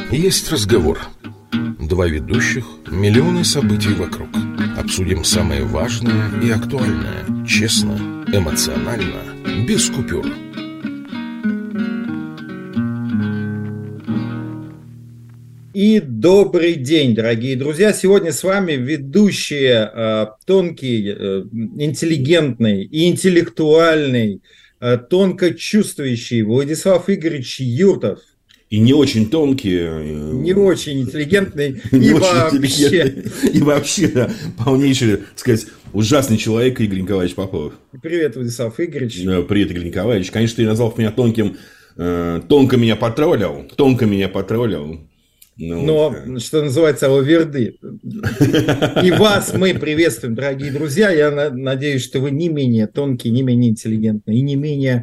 Есть разговор. Два ведущих, миллионы событий вокруг. Обсудим самое важное и актуальное. Честно, эмоционально, без купюр. И добрый день, дорогие друзья! Сегодня с вами ведущие тонкий, интеллигентный и интеллектуальный, тонко чувствующий Владислав Игоревич Юртов. И не очень тонкий. Не очень интеллигентный. И вообще, да, полнейший, так сказать, ужасный человек Игорь Николаевич Попов. Привет, Владислав Игоревич. Привет, Игорь Николаевич. Конечно, ты назвал меня тонким. Тонко меня потроллил. Но, что называется, лаверды. И вас мы приветствуем, дорогие друзья. Я надеюсь, что вы не менее тонкие, не менее интеллигентные и не менее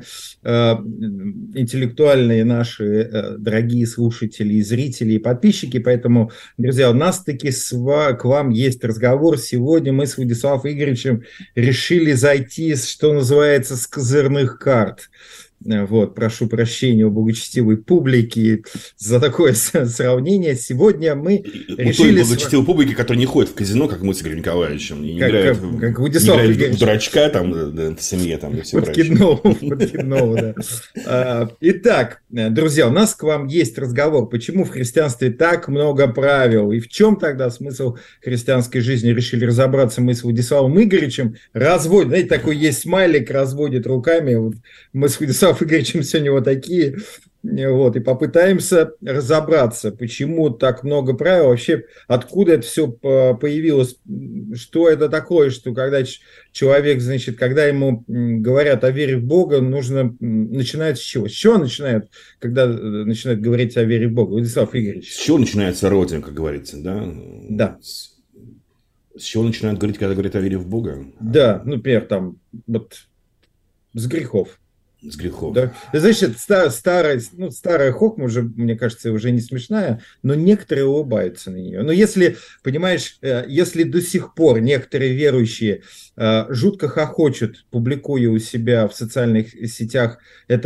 интеллектуальные наши дорогие слушатели, и зрители, и подписчики. Поэтому, друзья, у нас таки к вам есть разговор. Сегодня мы с Владиславом Игоревичем решили зайти, что называется, с козырных карт. Вот, прошу прощения у благочестивой публики за такое сравнение. Сегодня мы решили... У той благочестивой публики, которая не ходит в казино, как мы с Игорем Николаевичем. Не играет в дурачка там, в семье. Там, Подкидного, да. Итак, друзья, у нас к вам есть разговор. Почему в христианстве так много правил? И в чем тогда смысл христианской жизни? Решили разобраться мы с Владиславом Игоревичем. Разводит, знаете, такой есть смайлик, разводит руками. Вот мы с Владиславом Игоревичем сегодня вот такие, вот, и попытаемся разобраться, почему так много правил, вообще откуда это все появилось, что это такое, что когда человек, значит, когда ему говорят о вере в Бога, нужно начинать с чего? С чего начинают, когда начинают говорить о вере в Бога? Владислав Игоревич. С чего начинается родина, как говорится, да? Да. С чего начинают говорить, когда говорят о вере в Бога? Да, например, там, вот, с грехов. С грехов. Да. Значит, старая хохма уже, мне кажется, уже не смешная, но некоторые улыбаются на нее. Но если, понимаешь, если до сих пор некоторые верующие жутко хохочут, публикуя у себя в социальных сетях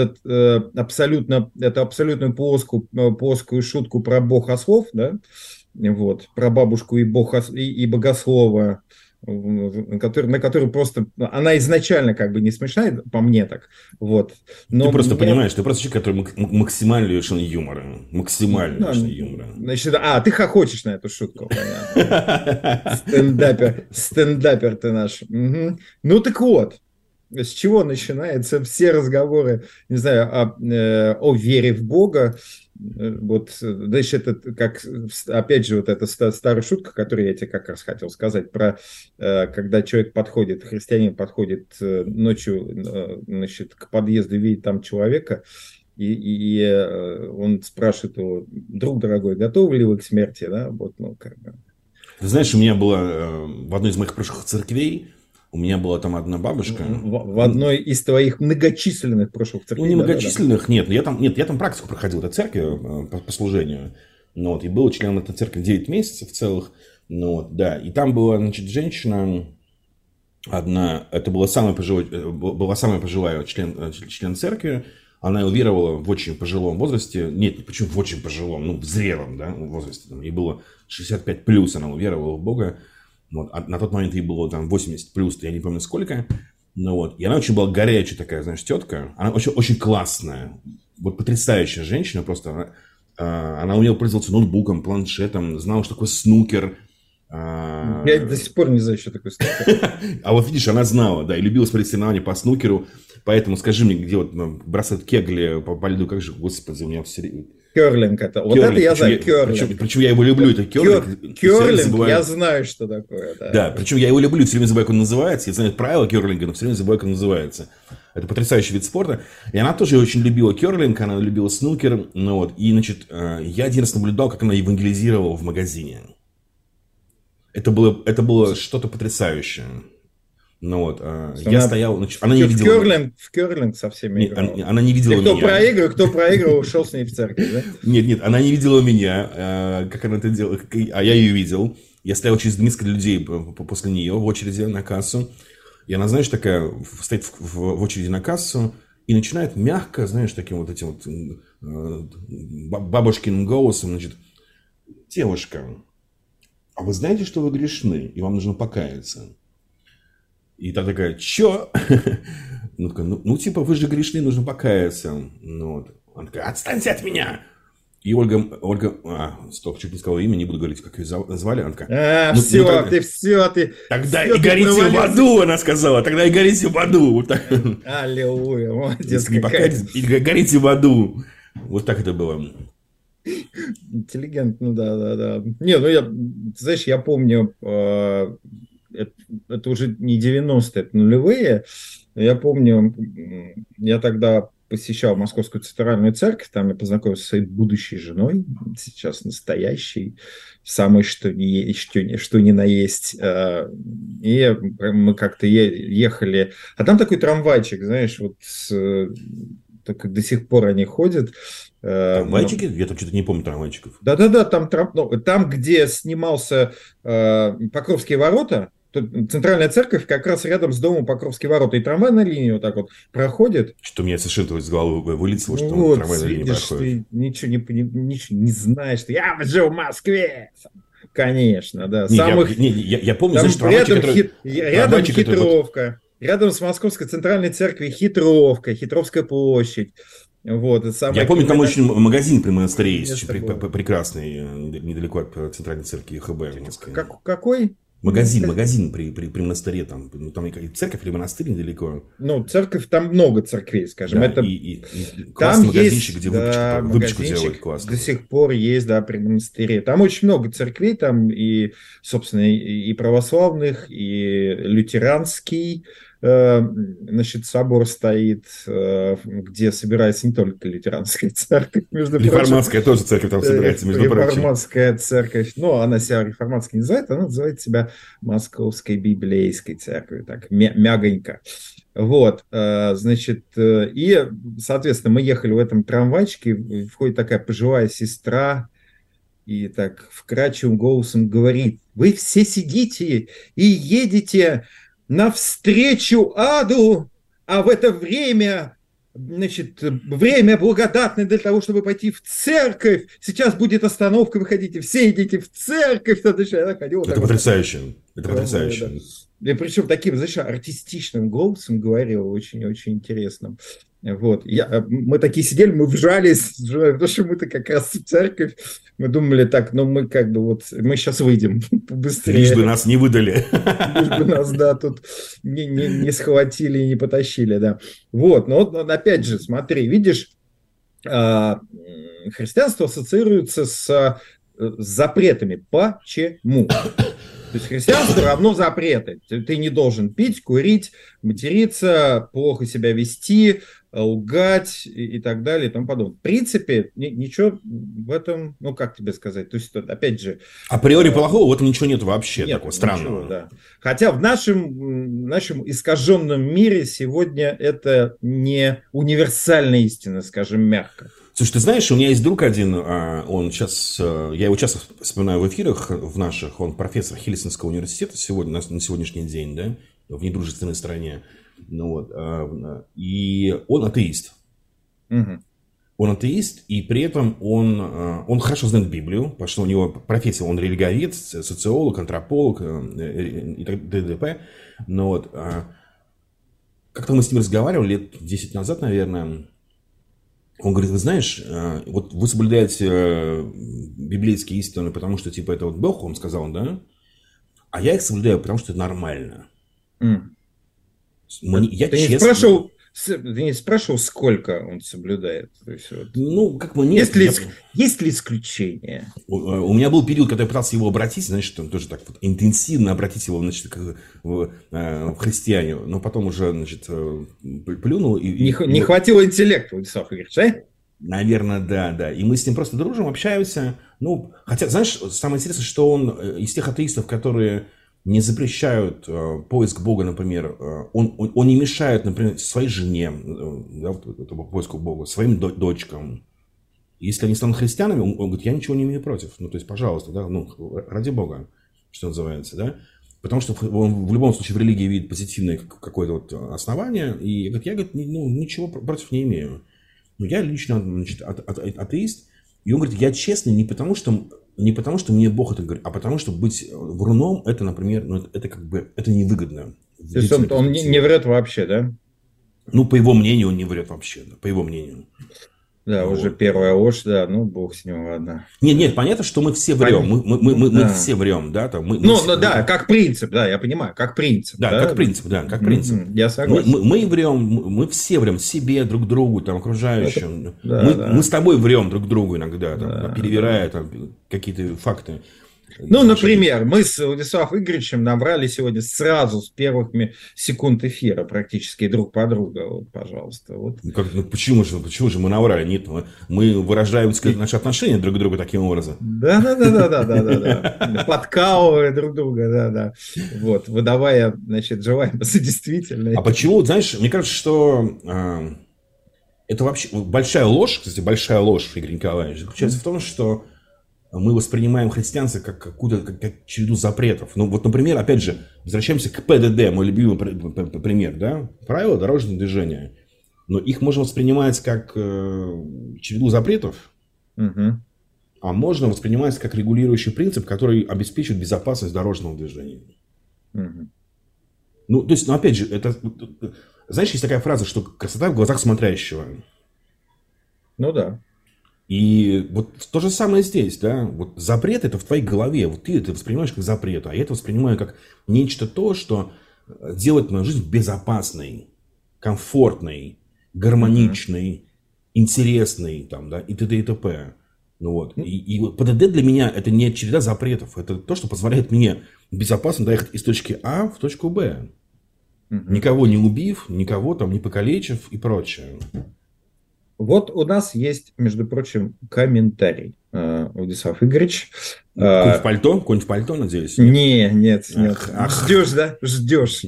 абсолютно плоскую шутку про богослов, да, вот, про бабушку и богослова, на которую просто... Она изначально как бы не смешная, по мне так. Вот. Но ты просто понимаешь, ты просто человек, который максимально лишен юмора. Значит, ты хохочешь на эту шутку. Стендапер ты наш. Угу. Ну так вот. С чего начинаются все разговоры, не знаю, о вере в Бога? Вот, значит, это как, опять же, вот эта старая шутка, которую я тебе как раз хотел сказать, про когда человек подходит, христианин подходит ночью, значит, к подъезду, видит там человека, и он спрашивает его: друг дорогой, готовы ли вы к смерти? Да? Вот, ну, как бы. Ты знаешь, у меня было в одной из моих прошлых церквей, у меня была там одна бабушка. В одной из твоих многочисленных прошлых церквей. Ну, не многочисленных, нет. Я там практику проходил, это церковь по служению. Ну, вот, и был членом этой церкви 9 месяцев целых. Ну, вот, да. И там была, значит, женщина одна, это была самая пожилая член церкви. Она уверовала в очень пожилом возрасте. Нет, почему в очень пожилом, ну, в зрелом, да, возрасте. Ей было 65 плюс, она уверовала в Бога. Вот. А на тот момент ей было там 80 плюс, я не помню сколько. Ну, вот. И она очень была горячая такая, знаешь, тетка. Она очень, очень классная. Вот потрясающая женщина. Просто она умела пользоваться ноутбуком, планшетом. Знала, что такое снукер. Я до сих пор не знаю, что такое снукер. А вот видишь, она знала, да, и любила смотреть соревнования по снукеру. Поэтому скажи мне, где вот бросают кегли по льду, как же, господи, у меня все... Керлинг это. Вот это я знаю, керлинг. Причем я его люблю, это керлинг. Керлинг, я знаю, что такое. Да, причем я его люблю, все время забываю, как он называется. Я знаю правила керлинга, но все время забываю, как он называется. Это потрясающий вид спорта. И она тоже очень любила керлинг, она любила снукер. Ну, вот. И, значит, я один раз наблюдал, как она евангелизировала в магазине. Это было что-то потрясающее. Ну вот, я стоял, значит, она не видела... В керлинг со всеми играла. Она не видела меня. Кто проигрывал, ушел с ней в церковь, да? Нет, она не видела меня, как она это делала, а я ее видел. Я стоял через несколько людей после нее в очереди на кассу. И она, знаешь, такая, стоит в очереди на кассу и начинает мягко, знаешь, таким вот этим вот бабушкиным голосом, значит, девушка, а вы знаете, что вы грешны, и вам нужно покаяться? И та такая, чё? Ну, такая, типа, вы же грешны, нужно покаяться. Ну, вот. Она такая, отстаньте от меня! И Ольга, стоп, чуть не сказала имя, не буду говорить, как ее звали. Она такая, ты. Тогда и горите в аду, она сказала, тогда и горите в аду. Вот так. Аллилуйя, молодец. Если не покаетесь, и горите в аду. Вот так это было. Интеллигентно, да. Не, знаешь, я помню, это уже не 90-е, это нулевые. Я помню, я тогда посещал Московскую центральную церковь, там я познакомился со своей будущей женой, сейчас настоящей, самой что ни на есть. И мы как-то ехали, а там такой трамвайчик, знаешь, вот только до сих пор они ходят. Трамвайчики? Я там что-то не помню трамвайчиков. Да, там, где снимался Покровские ворота, центральная церковь как раз рядом с домом Покровские ворота, и трамвайная линия вот так вот проходит. Что меня совершенно из головы вылетело, что вот, трамвайная линия проходит. Ты ничего не знаешь, что я жил в Москве. Конечно, да. Я помню, там значит, рядом Хитровка. Рядом с Московской центральной церковью Хитровская площадь. Вот, я помню, там очень магазин при монастыре есть, прекрасный, недалеко от центральной церкви ХБ. Какой? Магазин при монастыре, там и церковь или монастырь недалеко. Церковь, там много церквей, скажем. Да, это... и классный магазинчик, где выпечку делают классно. До сих пор есть, да, при монастыре. Там очень много церквей, там и, собственно, и православных, и лютеранский, значит, собор стоит, где собирается не только лютеранская церковь, между прочим. Реформатская тоже церковь там собирается, между прочим. Реформатская церковь, она себя реформатской не называет, она называет себя Московской библейской церковью, так, мягонько. Вот, значит, и, соответственно, мы ехали в этом трамвайчике, входит такая пожилая сестра, и так вкрадчивым голосом говорит: вы все сидите и едете навстречу аду, а в это время, значит, время благодатное для того, чтобы пойти в церковь. Сейчас будет остановка, вы хотите, все идите в церковь. Это потрясающе. Это потрясающе. Да. И причем таким, знаешь, артистичным голосом говорил, очень-очень интересным. Вот. Мы такие сидели, мы вжались, потому что мы-то как раз в церковь. Мы думали так, мы как бы мы сейчас выйдем быстрее. Лишь бы нас не выдали. Лишь бы нас, да, тут не схватили и не потащили, да. Вот, но опять же, смотри, видишь, христианство ассоциируется с запретами. Почему? То есть христианство равно запреты. Ты не должен пить, курить, материться, плохо себя вести, лгать и так далее и тому подобное. В принципе, ничего в этом, как тебе сказать, то есть, опять же... Априори плохого в этом ничего нет вообще, нет, такого странного. Ничего, да. Хотя в нашем искаженном мире сегодня это не универсальная истина, скажем мягко. Слушай, ты знаешь, у меня есть друг один, он сейчас, я его часто вспоминаю в эфирах в наших, он профессор Хельсинского университета сегодня, на сегодняшний день, да, в недружественной стране, и он атеист. Угу. Он атеист, и при этом он хорошо знает Библию, потому что у него профессия, он религовед, социолог, антрополог и т.д. Как-то мы с ним разговаривали лет 10 назад, наверное. Он говорит: вы знаешь, вот вы соблюдаете библейские истины, потому что, типа, это вот Бог вам сказал, да? А я их соблюдаю, потому что это нормально. Я честно... Ты не спрашивал, сколько он соблюдает? То есть, нет. Есть ли исключения? У меня был период, когда я пытался его обратить, значит, тоже так вот интенсивно обратить его, значит, в христиане, но потом уже, значит, плюнул. Не хватило интеллекта, Владислав Игоревич, а? Наверное, да. И мы с ним просто дружим, общаемся. Хотя, знаешь, самое интересное, что он из тех атеистов, которые не запрещают поиск Бога, например, он не мешает, например, своей жене, да, поиску Бога, своим дочкам. Если они станут христианами, он говорит: я ничего не имею против. То есть, пожалуйста, да, ради Бога, что называется, да. Потому что он в любом случае в религии видит позитивное какое-то основание. И я говорю, ничего против не имею. Но я лично, значит, атеист. И он говорит: я честный не потому, что не потому, что мне Бог это говорит, а потому, что быть вруном, это, например, ну, это как бы, это невыгодно. То есть он не врет вообще, да? Ну, по его мнению, он не врет вообще, да, по его мнению. Да, Ну, уже вот. первая ложь, да, ну, бог с ним, ладно. Нет, понятно, что мы все врем, мы все врем, да, там, да, как принцип, да, я понимаю, как принцип. Да, как принцип, да, как принцип. Я согласен. Мы врем, мы все врем себе, друг другу, там, окружающим. Да, мы с тобой врем друг другу иногда, там, перевирая там, какие-то факты. Ну, например, мы с Владиславом Игоревичем набрали сегодня сразу с первых секунд эфира практически друг по другу. Вот, пожалуйста. Вот. Почему же мы наврали? Нет, мы выражаем, сказать, наши отношения друг к другу таким образом. Да. Подкалывая друг друга, да. Вот, выдавая, значит, желаемое за действительное. А почему, знаешь, мне кажется, что это вообще большая ложь, кстати, большая ложь, Игорь Николаевич, заключается в том, что мы воспринимаем христианство как какую-то как череду запретов. Ну, вот, например, опять же, возвращаемся к ПДД, мой любимый пример, да? Правила дорожного движения. Но их можно воспринимать как череду запретов, а можно воспринимать как регулирующий принцип, который обеспечивает безопасность дорожного движения. Ну, то есть, ну, опять же, это... Знаешь, есть такая фраза, что красота в глазах смотрящего. Ну, да. И вот то же самое здесь, да, вот запрет это в твоей голове, вот ты это воспринимаешь как запрет, а я это воспринимаю как нечто то, что делает мою жизнь безопасной, комфортной, гармоничной, интересной, там, да, и т.д. и т.п. Ну вот, и вот ПДД для меня это не череда запретов, это то, что позволяет мне безопасно доехать из точки А в точку Б, никого не убив, никого там не покалечив и прочее. Вот у нас есть, между прочим, комментарий, Владислав Игоревич. Конь в пальто, надеюсь? Нет. Ждешь, да? Ждешь.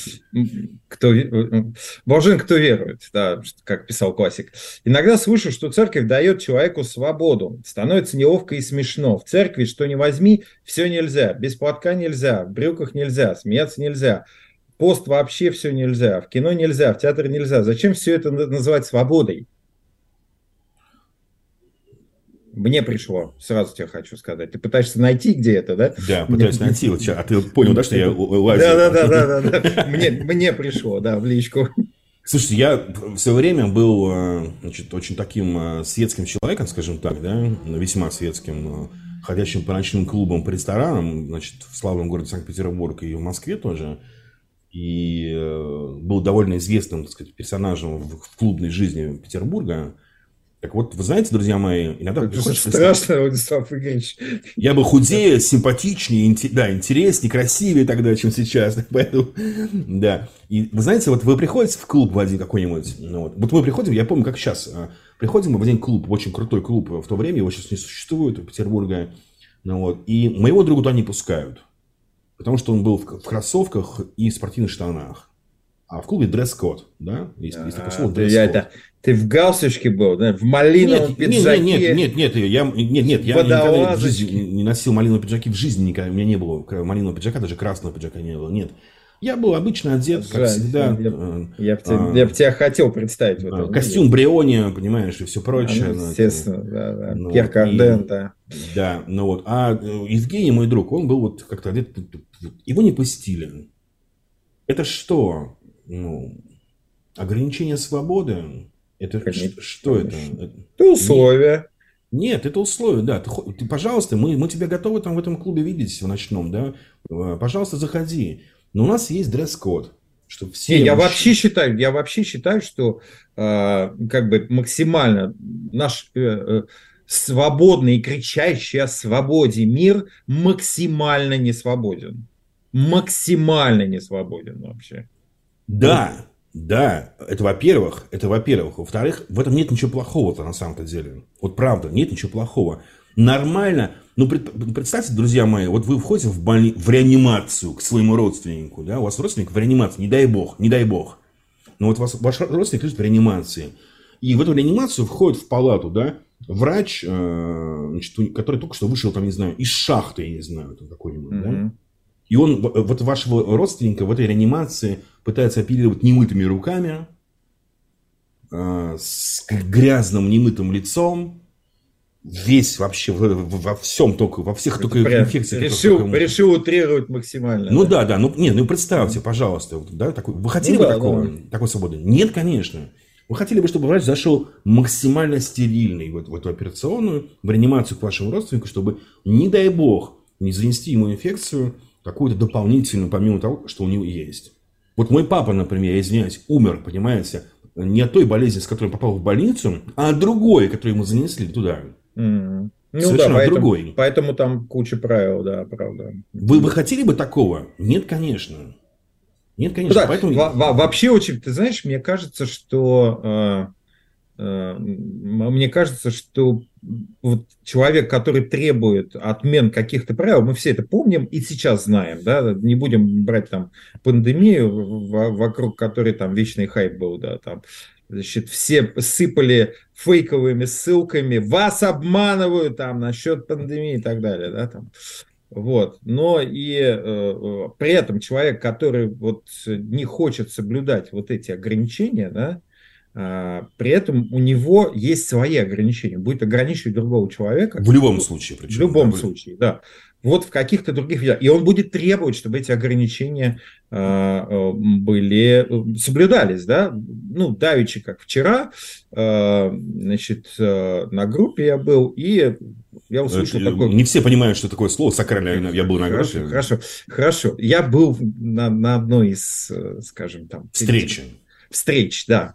Блажен, кто верует, да, как писал классик. Иногда слышу, что церковь дает человеку свободу. Становится неловко и смешно. В церкви, что ни возьми, все нельзя. Без платка нельзя, в брюках нельзя, смеяться нельзя. Пост вообще все нельзя. В кино нельзя, в театр нельзя. Зачем все это называть свободой? Мне пришло, сразу тебе хочу сказать. Ты пытаешься найти, где это, да? Да, пытаюсь найти. А ты понял, да, что я лазил? Да. Мне пришло, да, в личку. Слушайте, я все время был, значит, очень таким светским человеком, скажем так, да, весьма светским, ходящим по ночным клубам, по ресторанам, значит, в славном городе Санкт-Петербург и в Москве тоже. И был довольно известным, так сказать, персонажем в клубной жизни Петербурга. Так вот, вы знаете, друзья мои, иногда... Это страшно, Владислав Игоревич. Я бы худее, симпатичнее, да, интереснее, красивее тогда, чем сейчас. Поэтому, да. И вы знаете, вот вы приходите в клуб в один какой-нибудь, ну, вот мы приходим, я помню, как сейчас, приходим мы в один клуб, очень крутой клуб в то время, его сейчас не существует, в Петербурге, ну, вот, и моего друга туда не пускают, потому что он был в кроссовках и спортивных штанах. А в клубе дресс-код, да? Есть такое слово дресс-код. Ты в галстучке был, да? В малиновом пиджаке? Нет, я никогда в жизни не носил малиновые пиджаки, в жизни никогда, у меня не было малинового пиджака, даже красного пиджака не было, нет. Я был обычно одет, как всегда. Я бы тебя хотел представить. Костюм Бриони, понимаешь, и все прочее. Естественно, да. Пьер Карден, да. Да, ну вот. А Евгений, мой друг, он был вот как-то одет, его не пустили. Это что? Ну, ограничение свободы? Это что это? Это условия. Нет, это условия, да. Ты, пожалуйста, мы тебя готовы там в этом клубе видеть в ночном, да? Пожалуйста, заходи. Но у нас есть дресс-код. Что все я вообще считаю, что как бы максимально наш свободный и кричащий о свободе мир максимально не свободен. Максимально не свободен вообще. Да, это во-первых. Во-вторых, в этом нет ничего плохого-то на самом-то деле. Вот правда, нет ничего плохого. Нормально. Ну, представьте, друзья мои, вот вы входите в реанимацию к своему родственнику, да, у вас родственник в реанимации, не дай бог. Но вот ваш родственник лежит в реанимации. И в эту реанимацию входит в палату, да, врач, значит, который только что вышел, там, не знаю, из шахты, я не знаю, там какой-нибудь, да. И он вот вашего родственника в этой реанимации пытается оперировать немытыми руками, с грязным немытым лицом, весь вообще во всем только, во всех только инфекциях. Решил утрировать максимально. Ну да, ну представьте, пожалуйста, да, вы хотели бы такой свободы? Нет, конечно. Вы хотели бы, чтобы врач зашел максимально стерильный в эту операционную, в реанимацию к вашему родственнику, чтобы, не дай бог, не занести ему инфекцию какую-то дополнительную, помимо того, что у него есть. Вот мой папа, например, я извиняюсь, умер, понимаете, не от той болезни, с которой он попал в больницу, а от другой, которую ему занесли туда. Ну совершенно да, другой. Поэтому там куча правил, да, правда. Вы бы хотели бы такого? Нет, конечно. Нет, конечно. Да, поэтому... Вообще очень, ты знаешь, мне кажется, что вот человек, который требует отмен каких-то правил, мы все это помним и сейчас знаем, да, не будем брать там пандемию, вокруг которой там вечный хайп был, да, там, значит, все сыпали фейковыми ссылками, вас обманывают там насчет пандемии и так далее, да, там. Вот. Но и при этом человек, который вот не хочет соблюдать вот эти ограничения, да, при этом у него есть свои ограничения. Будет ограничивать другого человека. В любом случае. Причем, в любом случае, да. Вот в каких-то других видах. И он будет требовать, чтобы эти ограничения соблюдались, да. Ну, давеча, как вчера, значит, на группе я был, и я услышал такое... Не все понимают, что такое слово сакральное. Я был на группе. Хорошо. Я был на одной из, скажем, там... Встреч, да.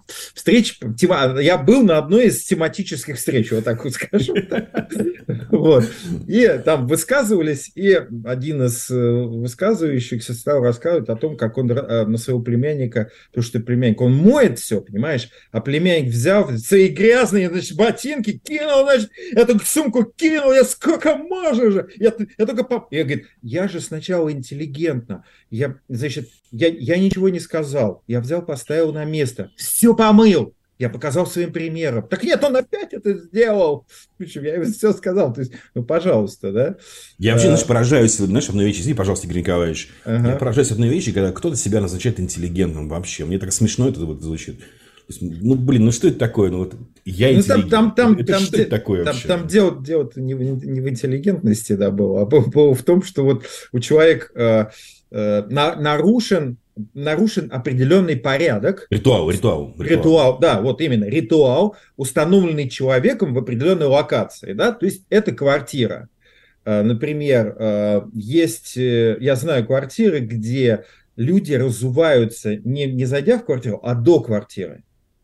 Я был на одной из тематических встреч, вот так вот скажу. Вот. И там высказывались, и один из высказывающихся стал рассказывать о том, как он на своего племянника, потому что племянник, он моет все, понимаешь, а племянник взял свои грязные, значит, ботинки, кинул, значит, эту сумку кинул, я сколько можно же, я только... Я говорю, я же сначала интеллигентно, я ничего не сказал, я взял, поставил на место, все помыл, я показал своим примером. Так нет, он опять это сделал. Я ему все сказал. То есть, ну, пожалуйста, да. Я вообще, поражаюсь, одной вещи, извини, пожалуйста, Игорь Николаевич. Я поражаюсь одной вещи, когда кто-то себя назначает интеллигентным вообще. Мне так смешно это вот звучит. Ну, блин, ну что это такое? Ну, вот я интеллигент. Что это такое вообще? Там дело-то не в интеллигентности, да, было, а было в том, что вот у человека нарушен определенный порядок. Ритуал, да, вот именно, ритуал, установленный человеком в определенной локации, да, то есть это квартира. Например, я знаю квартиры, где люди разуваются, не зайдя в квартиру, а до квартиры.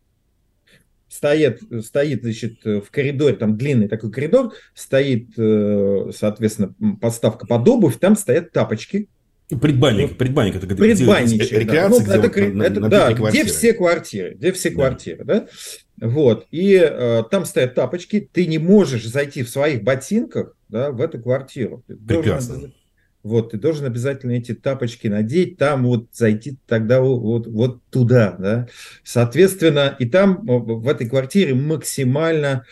Стоит, значит, в коридоре, там длинный такой коридор, стоит, соответственно, подставка под обувь, там стоят тапочки. Предбанник, это рекреация, да, где все квартиры, да, вот, и там стоят тапочки, ты не можешь зайти в своих ботинках, да, в эту квартиру. Прекрасно. Ты должен обязательно эти тапочки надеть, там вот зайти тогда вот туда, да, соответственно, и там в этой квартире максимальное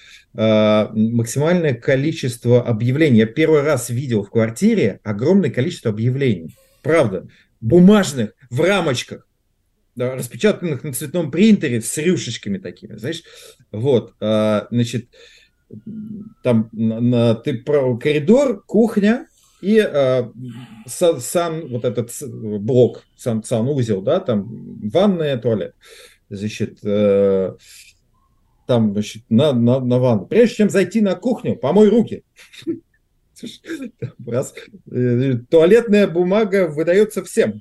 количество объявлений. Я первый раз видел в квартире огромное количество объявлений. Правда, бумажных, в рамочках, да, распечатанных на цветном принтере с рюшечками такими, знаешь, вот, значит, там коридор, кухня и вот этот блок, санузел, да, там ванная, туалет, значит, там, значит, на ванну. Прежде чем зайти на кухню, помой руки. Туалетная бумага выдается всем.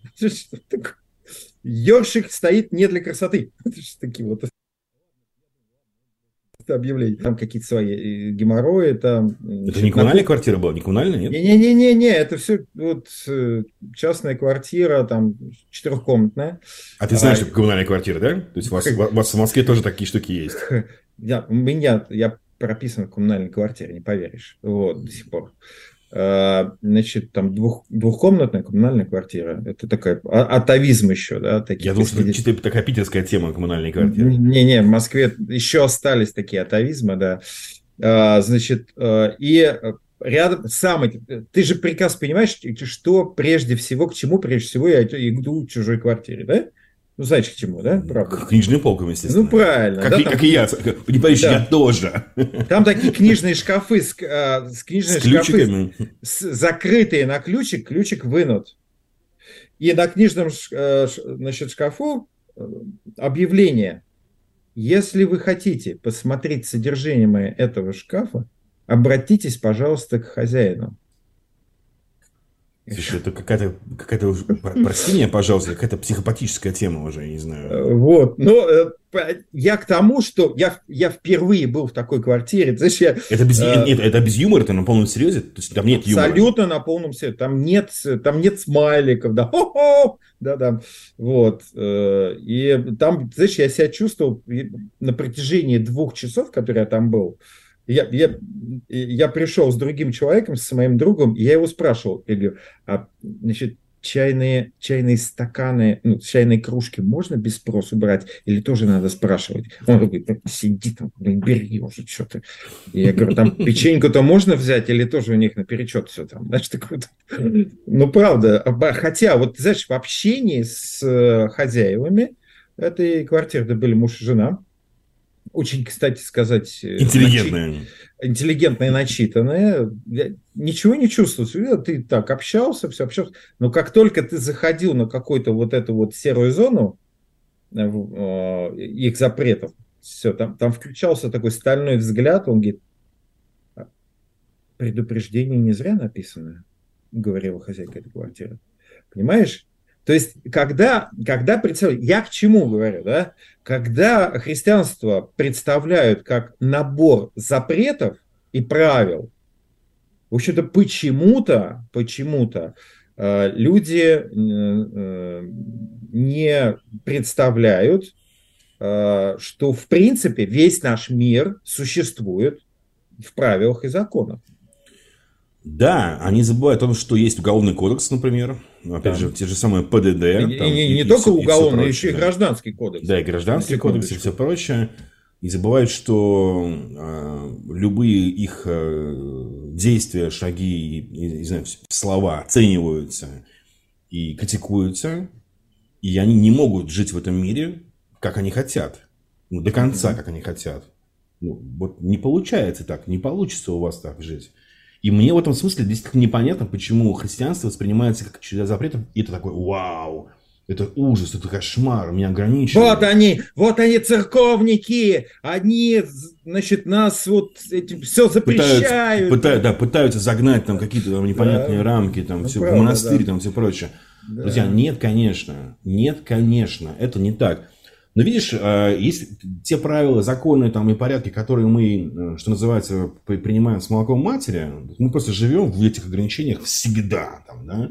Ёршик стоит не для красоты. Такие вот объявления. Там какие-то свои геморрои. Там, это не коммунальная квартира была? Не коммунальная, нет? Не, это все вот частная квартира, там, 4-комнатная. А ты знаешь, что коммунальная квартира, да? То есть у вас в Москве тоже такие штуки есть? Я прописан в коммунальной квартире, не поверишь. Вот, до сих пор. Значит, там двухкомнатная коммунальная квартира. Это такая атовизм еще, да? Я думал, что это чисто такая питерская тема коммунальной квартиры. Не, в Москве еще остались такие атовизмы, да. Значит, и рядом ты же прекрасно понимаешь, что к чему прежде всего я иду в чужой квартире, да? Ну, знаешь, к чему, да? Правда? К книжным полкам, естественно. Ну, правильно. Как, да, как и я. Не поверишь, да. я тоже. Там такие книжные шкафы, книжные С ключиками. шкафы закрытые на ключик, ключик вынут. И на книжном значит, шкафу объявление. Если вы хотите посмотреть содержимое этого шкафа, обратитесь, пожалуйста, к хозяину. Слушай, это какая-то, прости меня, пожалуйста, какая-то психопатическая тема уже, я не знаю. Вот, но я к тому, что я впервые был в такой квартире. Знаешь, Это без юмора, это на полном серьезе? То есть там нет юмора? Абсолютно на полном серьезе. Там нет смайликов, да, хо-хо, да, вот. И там, знаешь, я себя чувствовал на протяжении 2 часов, которые я там был. Я пришел с другим человеком, с моим другом, и я его спрашивал, я говорю, значит, чайные стаканы, чайные кружки можно без спросу брать или тоже надо спрашивать? Он говорит, сиди там, бери уже что-то. И я говорю, там печеньку-то можно взять или тоже у них наперечет все там? Знаешь, такое. Ну, правда. Хотя, вот, знаешь, в общении с хозяевами этой квартиры, да, были муж и жена, очень, кстати сказать, интеллигентные, начитанные, ничего не чувствовал. Ты так общался, все общался. Но как только ты заходил на какую-то вот эту вот серую зону их запретов, все, там включался такой стальной взгляд, он говорит, предупреждение не зря написано, говорила хозяйка этой квартиры. Понимаешь? То есть, когда представляют, я к чему говорю, да? Когда христианство представляют как набор запретов и правил, в общем-то, почему-то люди не представляют, что, в принципе, весь наш мир существует в правилах и законах. Да, они забывают о том, что есть уголовный кодекс, например, опять же, те же самые ПДД. И не только уголовный, но еще и гражданский кодекс. Да, и гражданский кодекс, и все прочее. И забывают, что любые их действия, шаги, не знаю, слова оцениваются и критикуются, и они не могут жить в этом мире, как они хотят, до конца, как они хотят. Вот не получается так, не получится у вас так жить. И мне в этом смысле действительно непонятно, почему христианство воспринимается как через запретов, и это такой, вау, это ужас, это кошмар, меня ограничивают. Вот они церковники, они, значит, нас вот этим все запрещают. Пытаются загнать там какие-то там непонятные рамки, там все, в монастырь, там все прочее. Да. Друзья, нет, конечно, это не так. Но видишь, есть те правила, законы там, и порядки, которые мы, что называется, принимаем с молоком матери, мы просто живем в этих ограничениях всегда. Там, да?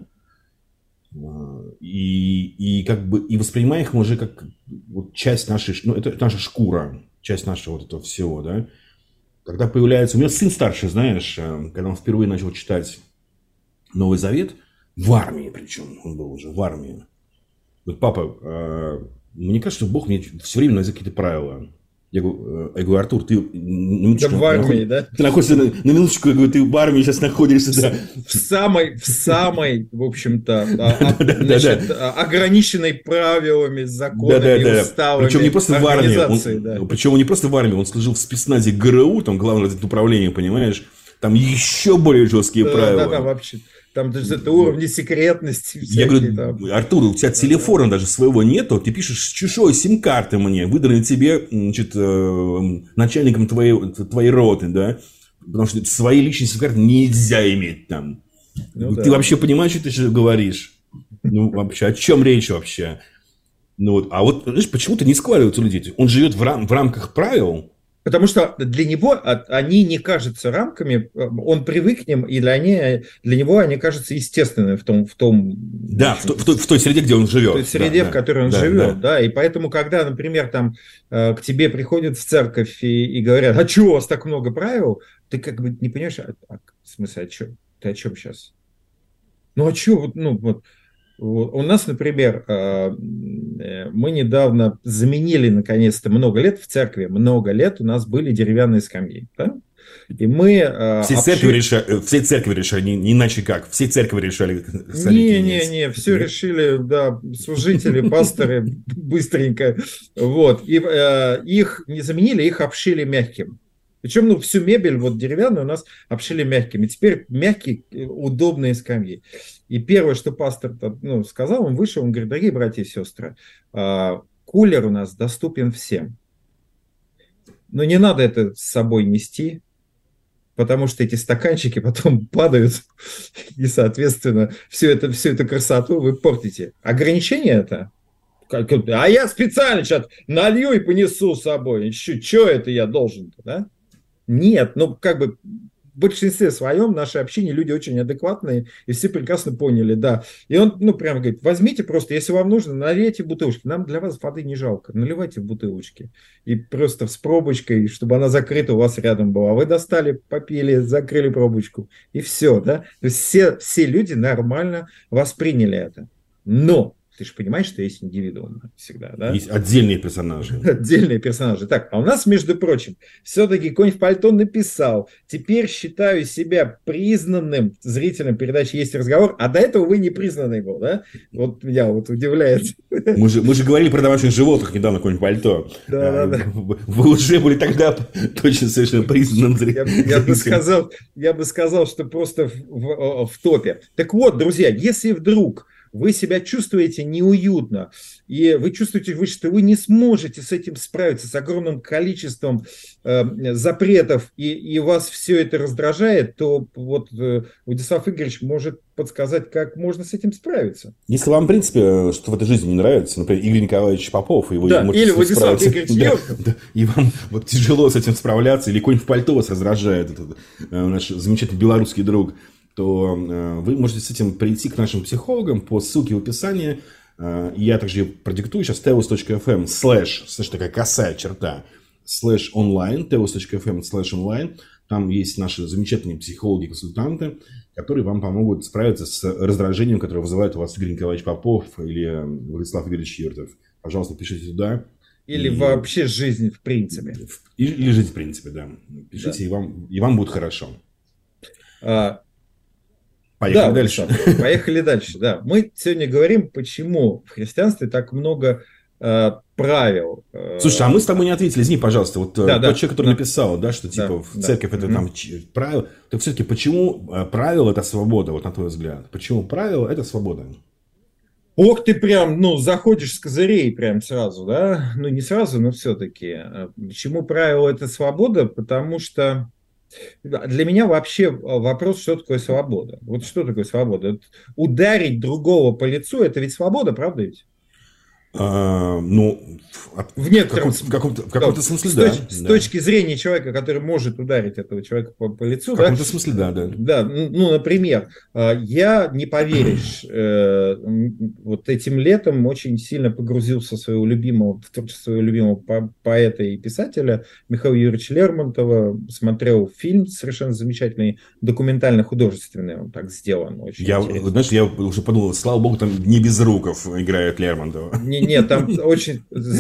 И как бы и воспринимаем их мы уже как вот часть нашей, это наша шкура, часть нашего вот этого всего. Да? Когда появляется... У меня сын старший, знаешь, когда он впервые начал читать Новый Завет, в армии причем, он был уже в армии. Говорит, папа... Мне кажется, что Бог мне все время навязывает какие-то правила. Я говорю, Артур, ты в армии, да? Ты находишься на минуточку, я говорю, ты в армии сейчас находишься, да. В самой, в общем-то, ограниченной правилами, законами, уставами. Причем не просто в армии. Причем он не просто в армии, он служил в спецназе ГРУ, там главное управление, понимаешь? Там еще более жесткие правила. Да, вообще. Там даже это уровни секретности. Я говорю, Артур, у тебя телефона даже своего нету, ты пишешь с чужой сим-карты мне, выданной тебе, значит, начальником твоей роты, да? Потому что свои личные сим-карты нельзя иметь там. Ты вообще понимаешь, что ты сейчас говоришь? Ну, вообще, о чем речь вообще? Ну, вот. А вот, знаешь, почему-то не складываются у людей. Он живет в рамках правил. Потому что для него они не кажутся рамками, он привык к ним, и для него они кажутся естественными в том да, в той среде, где он живет. В той среде, в которой он живет, да. И поэтому, когда, например, там к тебе приходят в церковь и говорят, а чего у вас так много правил, ты как бы не понимаешь, в смысле, ты о чем сейчас? Ну, а что, у нас, например, мы недавно заменили, наконец-то, много лет в церкви, много лет у нас были деревянные скамьи. Да? И мы Все церкви решали, не иначе как. Все церкви решали. Не, все решили, да, служители, пасторы быстренько. Вот. И их не заменили, их обшили мягким. Причем, ну, всю мебель вот деревянную у нас обшили мягким. И теперь мягкие, удобные скамьи. И первое, что пастор сказал, он вышел, он говорит: дорогие братья и сестры, кулер у нас доступен всем. Но не надо это с собой нести, потому что эти стаканчики потом падают, и, соответственно, всю эту красоту вы портите. Ограничение это? А я специально сейчас налью и понесу с собой. Что это я должен-то, да? Нет, как бы в большинстве своем наши общине люди очень адекватные, и все прекрасно поняли, да. И он, прямо говорит: возьмите просто, если вам нужно, налейте в бутылочки. Нам для вас воды не жалко, наливайте в бутылочки. И просто с пробочкой, чтобы она закрыта у вас рядом была. Вы достали, попили, закрыли пробочку, и все, да. То есть все люди нормально восприняли это. Но ты же понимаешь, что есть индивидуумы всегда, да? Есть отдельные персонажи. Отдельные персонажи. Так, а у нас, между прочим, все-таки Конь в пальто написал: теперь считаю себя признанным зрителем передачи «Есть разговор», а до этого вы не признанный был, да? Вот меня удивляет. Мы же говорили про домашних животных недавно, Конь в пальто. Да. Вы уже были тогда точно совершенно признанным зрителем. Я бы сказал, что просто в топе. Так вот, друзья, если вдруг вы себя чувствуете неуютно, и вы чувствуете, что вы не сможете с этим справиться, с огромным количеством запретов, и вас все это раздражает, то вот Владислав Игоревич может подсказать, как можно с этим справиться. Если вам, в принципе, что в этой жизни не нравится, например, Игорь Николаевич Попов, и вы можете или Владислав Игоревич, и вам вот тяжело с этим справляться, или Конь в пальто вас раздражает, наш замечательный белорусский друг, то вы можете с этим прийти к нашим психологам по ссылке в описании. Я также ее продиктую сейчас: teos.fm/ такая косая черта, /online, teos.fm/online. Там есть наши замечательные психологи-консультанты, которые вам помогут справиться с раздражением, которое вызывает у вас Игорь Николаевич Попов или Владислав Игоревич Юртов. Пожалуйста, пишите туда. Или вообще жизнь в принципе. Или жизнь в принципе, да. Пишите, да. И вам будет хорошо. Поехали дальше. Поехали дальше, да. Мы сегодня говорим, почему в христианстве так много правил. Слушай, а мы с тобой не ответили. Извини, пожалуйста. Вот тот человек, который написал, да, что типа в церковь это там правила. Так все-таки почему правило это свобода, вот на твой взгляд? Почему правило это свобода? Ох, ты прям, заходишь с козырей прям сразу, да? Ну, не сразу, но все-таки. Почему правило это свобода? Потому что для меня вообще вопрос, что такое свобода. Вот что такое свобода? Ударить другого по лицу — это ведь свобода, правда ведь? В некотором каком-то смысле, да. С точки зрения человека, который может ударить этого человека по лицу. В каком-то смысле, да. Да, например, я, не поверишь, вот этим летом очень сильно погрузился в творчество своего любимого поэта и писателя Михаила Юрьевича Лермонтова, смотрел фильм совершенно замечательный, документально-художественный, он так сделан. Я уже подумал, слава богу, там не Безруков играет Лермонтова. Нет, там очень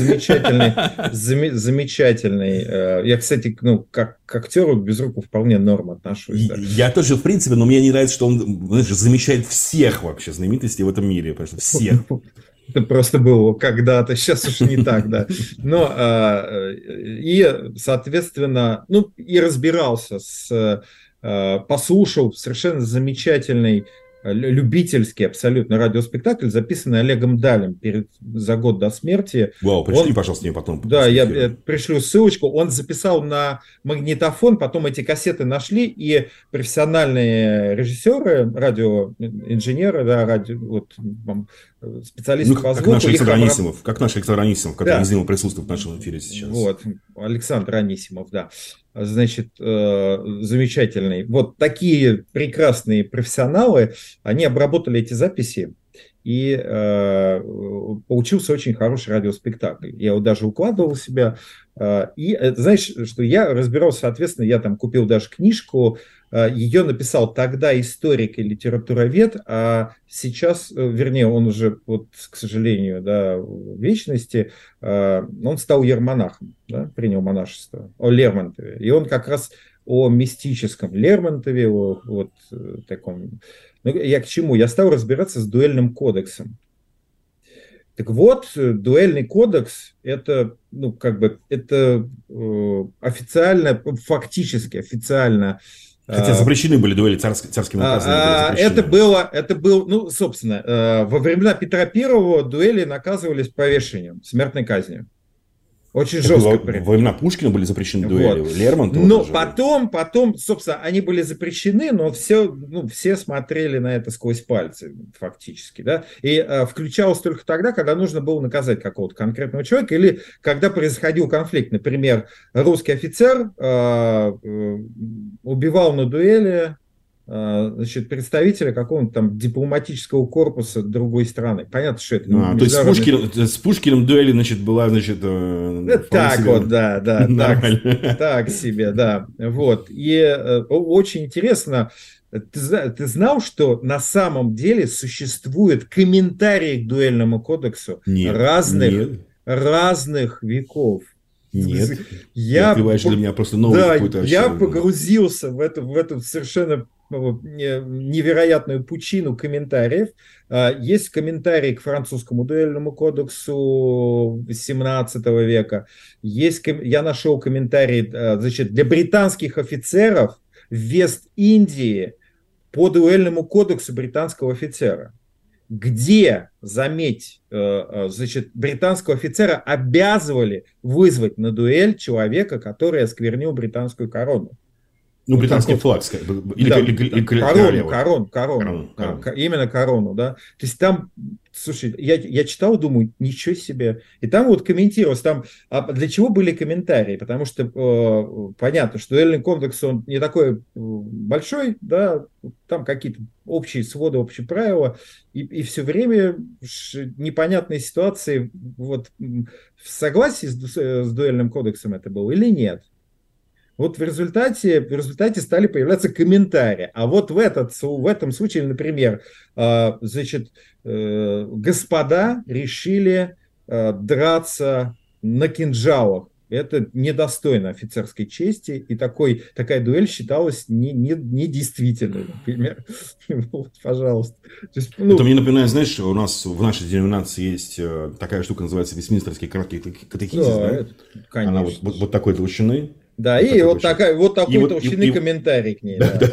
замечательный. Я, кстати, как к актеру к Безрукову вполне норм отношусь. Да. Я тоже, в принципе, но мне не нравится, что он, замещает всех вообще знаменитостей в этом мире. Потому что всех. Это просто было когда-то, сейчас уж не так, да. Но, и, соответственно, и разбирался послушал совершенно замечательный любительский абсолютно радиоспектакль, записанный Олегом Далем за год до смерти. Вау, пришли, пожалуйста, мне потом. Да, я пришлю ссылочку. Он записал на магнитофон, потом эти кассеты нашли, и профессиональные режиссеры, радиоинженеры, да, специалисты по звуку. Как наш Александр Анисимов, который из него присутствует в нашем эфире сейчас. Вот, Александр Анисимов, да. Значит, замечательный. Вот такие прекрасные профессионалы, они обработали эти записи, и получился очень хороший радиоспектакль. Я его даже укладывал себя. И знаешь, что я разбирался, соответственно, я там купил даже книжку, ее написал тогда историк и литературовед, а сейчас, вернее, он уже, вот, к сожалению, да, в вечности, он стал иеромонахом, да, принял монашество, о Лермонтове. И он как раз о мистическом Лермонтове, о вот таком. Ну, я к чему? Я стал разбираться с дуэльным кодексом. Так вот, дуэльный кодекс это, ну, как бы, это официально, фактически официально. Хотя запрещены были дуэли, царскими указами были запрещены. Это было, ну, собственно, во времена Петра Первого дуэли наказывались повешением, смертной казнью. Очень жестко. Во времена Пушкина были запрещены дуэли. Вот. Лермонтов. Но потом, собственно, они были запрещены, но все смотрели на это сквозь пальцы, фактически. Да? И включалось только тогда, когда нужно было наказать какого-то конкретного человека, или когда происходил конфликт. Например, русский офицер убивал на дуэли значит, представителя какого-то там дипломатического корпуса другой страны. Понятно, что это... То есть с Пушкиным дуэли, значит, была, значит... Так вот, да, так себе, да. Вот. И очень интересно, ты знал, что на самом деле существуют комментарии к дуэльному кодексу разных веков? Нет. Ты открываешь для меня просто новый какой-то... Я погрузился в эту совершенно невероятную пучину комментариев. Есть комментарии к французскому дуэльному кодексу XVII века. Я нашел комментарии, значит, для британских офицеров в Вест-Индии по дуэльному кодексу британского офицера, где, заметь, значит, британского офицера обязывали вызвать на дуэль человека, который осквернил британскую корону. Ну, британский флаг, или корону. Именно корону, да. То есть там, слушай, я читал, думаю, ничего себе. И там вот комментировалось, там, для чего были комментарии? Потому что понятно, что дуэльный кодекс, он не такой большой, да, там какие-то общие своды, общие правила, и все время непонятные ситуации, вот в согласии с дуэльным кодексом это было или нет? Вот в результате стали появляться комментарии. А вот в этом случае, например, значит, господа решили драться на кинжалах. Это недостойно офицерской чести, и такая дуэль считалась недействительной, например. Вот, пожалуйста. Это мне напоминает, знаешь, что у нас в нашей деноминации есть такая штука, называется Вестминстерский краткий катехизис. Да? Конечно. Она вот такой толщины. Да, и вот такой толщины комментарий к ней. Да,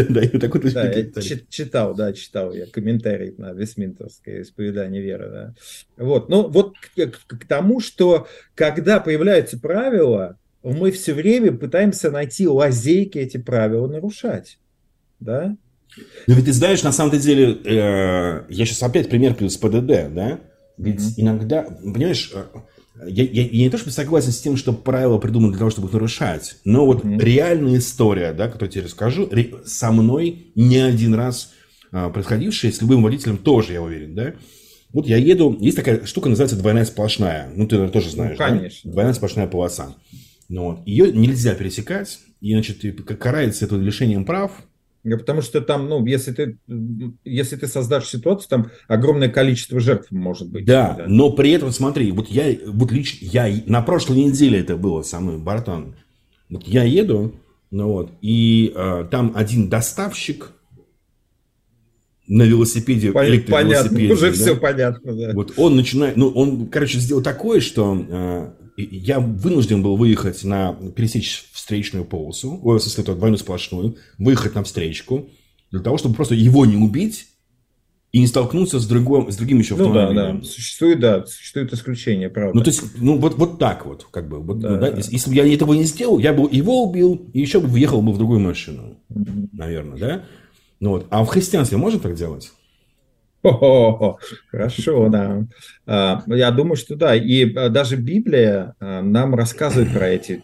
я читал я комментарий на Вестминстерское исповедание веры. Да. Вот, ну вот к тому, что когда появляются правила, мы все время пытаемся найти лазейки эти правила нарушать. Да? Но ведь ты знаешь, на самом деле, я сейчас опять пример плюс ПДД, да? Ведь иногда, понимаешь... Я не то чтобы согласен с тем, что правила придуманы для того, чтобы их нарушать, но вот реальная история, да, которую я тебе расскажу, со мной не один раз происходившая, с любым водителем тоже, я уверен, да. Вот я еду, есть такая штука, называется двойная сплошная, ну ты тоже знаешь, конечно. Да? Двойная сплошная полоса. Ну, вот. Ее нельзя пересекать, и, значит, карается это лишением прав. Потому что там, ну, если ты создашь ситуацию, там огромное количество жертв может быть. Да, но при этом, смотри, вот лично на прошлой неделе это было со мной, братан. Вот я еду, ну вот, и там один доставщик на велосипеде, электровелосипеде. Понятно, уже все понятно, да. Вот он начинает, он, короче, сделал такое, что я вынужден был пересечь встречную полосу, в смысле, двойную сплошную, выехать на встречку, для того, чтобы просто его не убить и не столкнуться с другим еще автомобилем. Ну да, существует исключение, правда. Ну, то есть, вот так вот, как бы. Вот, да. Если бы я этого не сделал, я бы его убил, и еще бы въехал бы в другую машину, наверное, да? Ну, вот. А в христианстве можно так делать? Хорошо, да. Я думаю, что да. И даже Библия нам рассказывает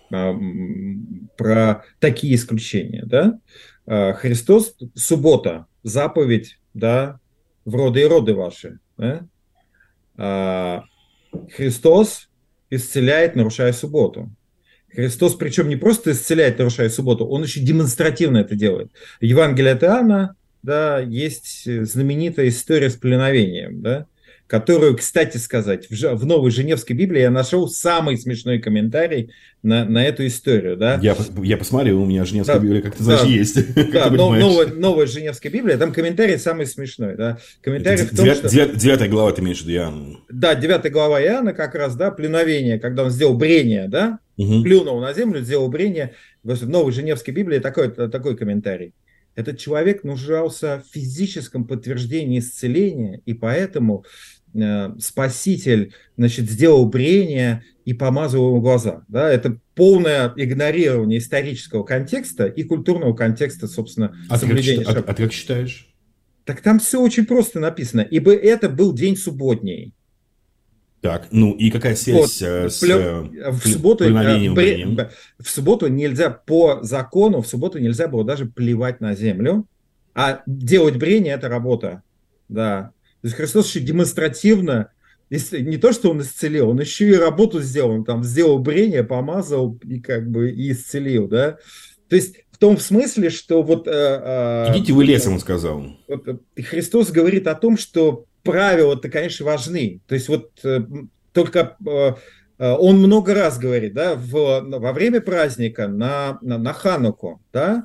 про такие исключения. Да? Христос, суббота, заповедь, да, в роды и роды ваши. Да? Христос исцеляет, нарушая субботу. Христос, причем не просто исцеляет, нарушая субботу, он еще демонстративно это делает. В Евангелии от Иоанна, да, есть знаменитая история с пленовением, да, которую, кстати сказать, в Новой Женевской Библии я нашел самый смешной комментарий на эту историю. Да? Я посмотрел, у меня Женевская Библия, как ты знаешь, есть. Да, новая Женевская Библия, там комментарий самый смешной. Да? Комментарий в том, 9 глава ты имеешь в виду, Иоанна. Да, 9 глава Иоанна как раз, да, плюновение, когда он сделал брение, да, плюнул на землю, сделал брение. В Новой Женевской Библии такой комментарий. Этот человек нуждался в физическом подтверждении исцеления, и поэтому Спаситель, значит, сделал брение и помазал ему глаза. Да? Это полное игнорирование исторического контекста и культурного контекста, собственно, соблюдения. А ты как считаешь? Так там все очень просто написано. Ибо это был день субботний. Так, ну и какая связь с плюновением брением? В субботу нельзя, по закону, в субботу нельзя было даже плевать на землю, а делать брение – это работа. Да. То есть Христос еще демонстративно, не то, что он исцелил, он еще и работу сделал, он там сделал брение, помазал и как бы и исцелил, да. То есть в том смысле, что вот… Идите вы лесом, он сказал. Христос говорит о том, что правила-то, конечно, важны. То есть вот только он много раз говорит, да, во время праздника на Хануку, да,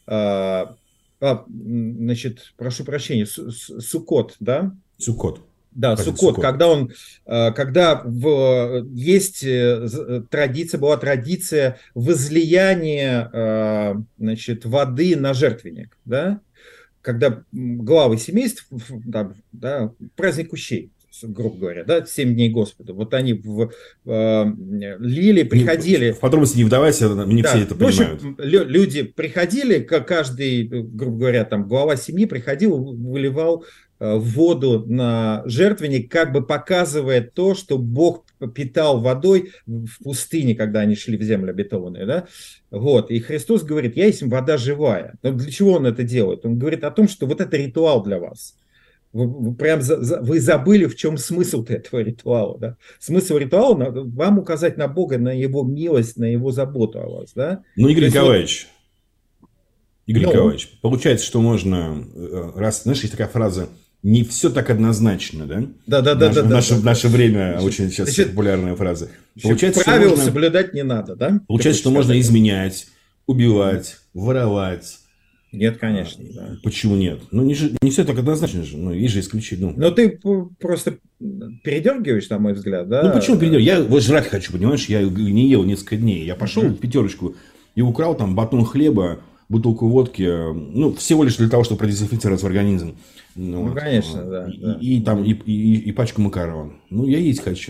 значит, прошу прощения, Суккот, да? Суккот. Да, Суккот, когда есть традиция, была традиция возлияния, значит, воды на жертвенник, да? Когда главы семейств, да, праздник кущей, грубо говоря, да, 7 дней Господа, вот они лили, приходили. В подробности не вдавайся, не все это понимают. В общем, люди приходили, каждый, грубо говоря, там, глава семьи приходил, выливал воду на жертвенник, как бы показывая то, что Бог питал водой в пустыне, когда они шли в землю обетованную, да? Вот. И Христос говорит: я есть вода живая. Но для чего он это делает? Он говорит о том, что вот это ритуал для вас. Вы забыли, в чем смысл этого ритуала. Да? Смысл ритуала – вам указать на Бога, на Его милость, на Его заботу о вас. Да? Ну, Игорь Николаевич, Николаевич, получается, что можно, раз, знаешь, есть такая фраза, не все так однозначно, да? Да. В наше время очень сейчас популярная фраза. Получается, правил соблюдать не надо, да? Получается, что можно изменять, убивать, воровать. Нет, конечно. Да. Почему нет? Ну, не все так однозначно же. Ну, есть же исключения. Но ты просто передергиваешь, на мой взгляд, да? Ну, почему передергиваю? Я вот жрать хочу, понимаешь? Я не ел несколько дней. Я пошел в пятерочку и украл там батон хлеба, бутылку водки. Ну, всего лишь для того, чтобы продезинфицировать организм. Ну, конечно, да. И пачку Макарова. Ну, я есть хочу.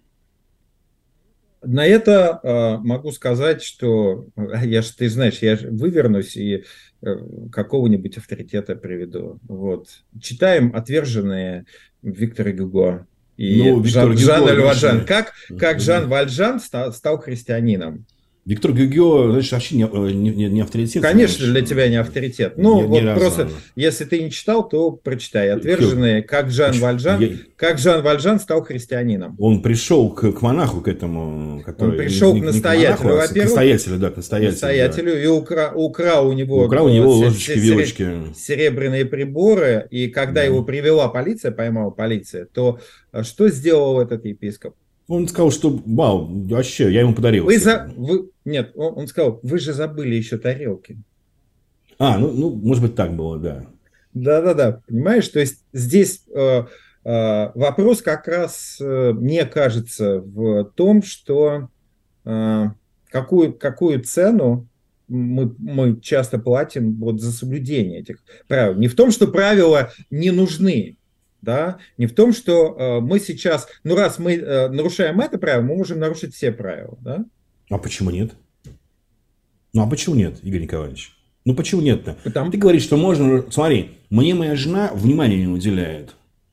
На это могу сказать, что ты знаешь, я вывернусь и какого-нибудь авторитета приведу. Вот. Читаем «Отверженные» Виктора Гюго и Жана Вальжан. Как Жан Вальжан стал христианином. Виктор Гюго, значит, вообще не авторитет. Конечно, для тебя не авторитет. Ну, вот просто, если ты не читал, то прочитай. «Отверженные», как Жан Вальжан стал христианином. Он пришел к монаху, к этому, который... Он пришел к настоятелю, во-первых. К настоятелю, и украл у него ложечки-вилочки. Серебряные приборы. И когда его привела полиция, поймала полиция, то что сделал этот епископ? Он сказал, что вау, вообще, я ему подарил. Нет, он сказал, вы же забыли еще тарелки. Ну, может быть, так было, да. Да, понимаешь, то есть здесь вопрос как раз, мне кажется, в том, что какую цену мы часто платим вот за соблюдение этих правил. Не в том, что правила не нужны, да? Не в том, что мы сейчас, раз мы нарушаем это правило, мы можем нарушить все правила. Да? А почему нет? А почему нет, Игорь Николаевич? Почему нет-то? Ты говоришь, что можно... Смотри, мне моя жена внимания не уделяет.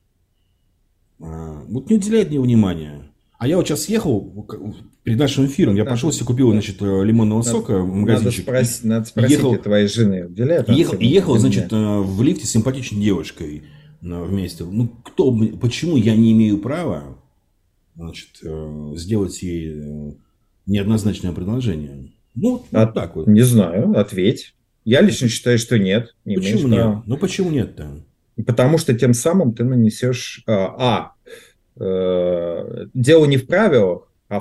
Вот не уделяет мне внимания. А я вот сейчас съехал перед нашим эфиром, я пошел себе купил, значит, лимонного сока в магазинчик. Надо спросить у твоей жены, уделяет? Ехал, значит, в лифте с симпатичной девушкой вместе. Почему я не имею права, значит, сделать ей неоднозначное предложение? Так вот. Не знаю, ответь. Я лично считаю, что нет. Почему нет? Почему нет-то? Потому что тем самым ты нанесешь Дело не в правилах, а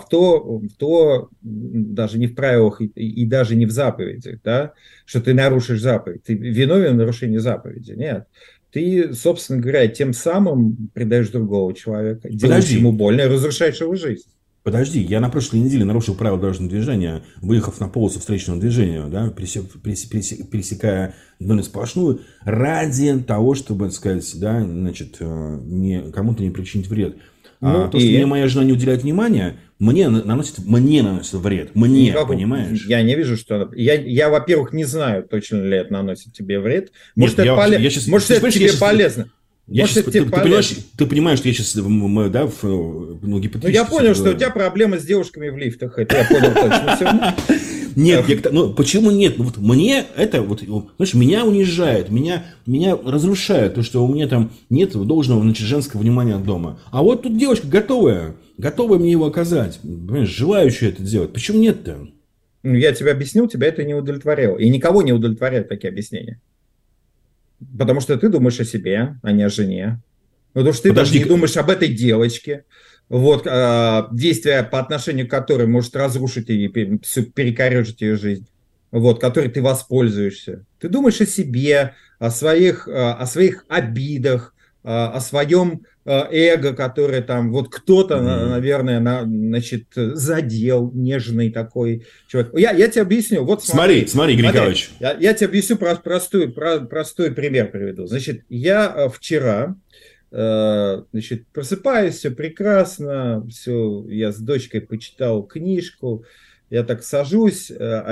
даже не в правилах и даже не в заповедях, да, что ты нарушишь заповедь. Ты виновен в нарушении заповеди. Нет. Ты, собственно говоря, тем самым предаешь другого человека, делаешь ему больно и разрушаешь его жизнь. Подожди, я на прошлой неделе нарушил правила дорожного движения, выехав на полосу встречного движения, да, пересекая одну сплошную, ради того, чтобы, так сказать, да, значит, кому-то не причинить вред. То, что мне моя жена не уделяет внимания, мне наносит вред. Мне, понимаешь? Я не вижу, что... Я, во-первых, не знаю, точно ли это наносит тебе вред. Может, Нет, это тебе полезно. Ты понимаешь, что я сейчас, да, гипотетически... Я понял, что у тебя проблемы с девушками в лифтах. Это я понял точно все. Нет, почему нет? Вот мне это, знаешь, меня унижает, меня разрушает, то, что у меня там нет должного, значит, женского внимания дома. А вот тут девушка готовая мне его оказать, понимаешь, желающая это делать. Почему нет-то? Я тебе объяснил, тебя это не удовлетворило. И никого не удовлетворяют такие объяснения. Потому что ты думаешь о себе, а не о жене. Потому что ты даже не думаешь об этой девочке. Вот, действие, по отношению к которой может разрушить и перекорежить ее жизнь. Вот, которой ты воспользуешься. Ты думаешь о себе, о своих обидах, о своем эго, которое там, вот кто-то, наверное, значит, задел, нежный такой человек. Я тебе объясню. Вот смотри, Игорь Николаевич. Я тебе объясню, простой пример приведу. Значит, я вчера, значит, просыпаюсь, все прекрасно, все, я с дочкой почитал книжку, я так сажусь,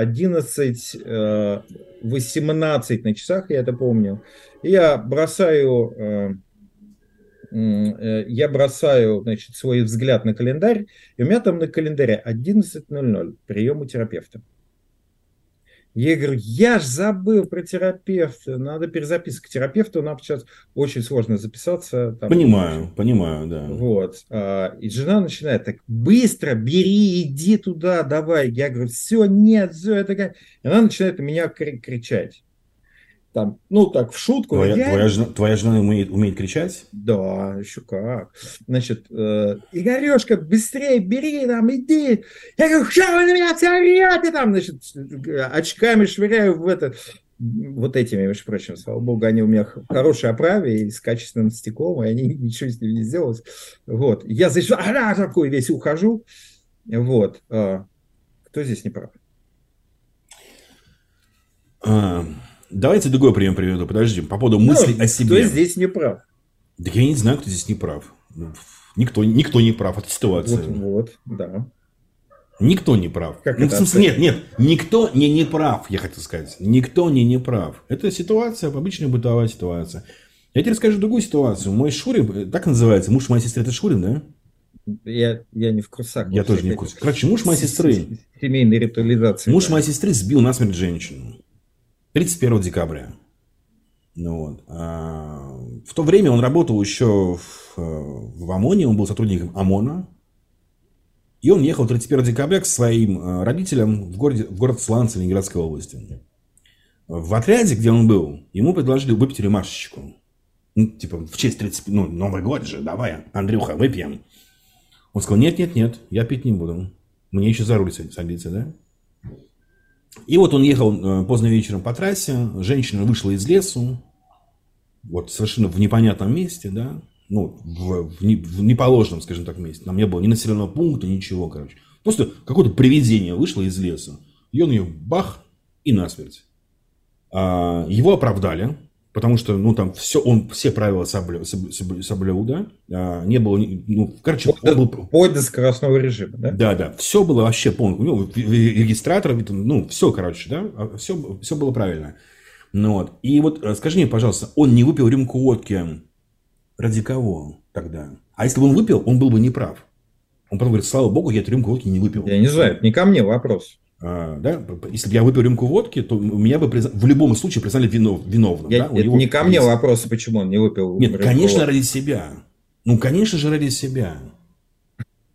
11:18 на часах, я это помню, и я бросаю, значит, свой взгляд на календарь, и у меня там на календаре 11:00, прием у терапевта. Я говорю, я ж забыл про терапевта, надо перезаписывать к терапевту, нам сейчас очень сложно записаться. Там, понимаю, да. Вот. И жена начинает так, быстро бери, иди туда, давай. Я говорю, все, нет, все, это как... И она начинает на меня кричать. Там, ну, так, в шутку. Твоя жена умеет кричать? Да, еще как. Значит, Игорешка, быстрее бери, там, иди. Я говорю, что вы на меня все орете? Там, значит, очками швыряю в это. Вот этими, между прочим, слава богу, они у меня в хорошей оправе и с качественным стеклом, и они ничего с ними не сделают. Вот. Я, значит, такой весь ухожу. Вот. Кто здесь не прав? Давайте другой пример приведу. Подожди, по поводу мыслей о себе. Кто здесь не прав? Да я не знаю, кто здесь не прав. Никто не прав. Это ситуация. Вот, да. Никто не прав. Как в смысле, нет. Никто не прав, я хотел сказать. Никто не прав. Это ситуация, обычная бытовая ситуация. Я тебе расскажу другую ситуацию. Мой Шурин, так называется, муж моей сестры, это Шурин, да? Я не в курсах. Я тоже не в курсе. Короче, муж моей сестры. Семейной ритуализации. Муж моей сестры сбил насмерть женщину. 31 декабря. В то время он работал еще в ОМОНе, он был сотрудником ОМОНа. И он ехал 31 декабря к своим родителям в город Сланцы Ленинградской области. В отряде, где он был, ему предложили выпить рюмашечку. Ну, типа, в честь Новый год же, давай, Андрюха, выпьем. Он сказал, нет, я пить не буду. Мне еще за руль садиться, да? И вот он ехал поздно вечером по трассе, женщина вышла из лесу, вот совершенно в непонятном месте, да, ну, в неположенном, скажем так, месте. Там не было ни населенного пункта, ничего, короче. Просто какое-то привидение вышло из леса, и он ее бах и насмерть. Его оправдали, потому что, ну, там он все правила соблюл, да, не было, ну, короче, он был... Вплоть до скоростного режима, да? Да, все было вообще полностью, ну, регистратор, ну, все, короче, да, все было правильно. Ну, вот, и вот скажи мне, пожалуйста, он не выпил рюмку водки ради кого тогда? А если бы он выпил, он был бы неправ. Он потом говорит, слава богу, я эту рюмку водки не выпил. Я не знаю, это не ко мне вопрос. Да? Если бы я выпил рюмку водки, то меня бы в любом случае признали виновным. Да? Это не ко мне вопрос, почему он не выпил. Нет, конечно, водки. Ради себя. Ну, конечно же, ради себя.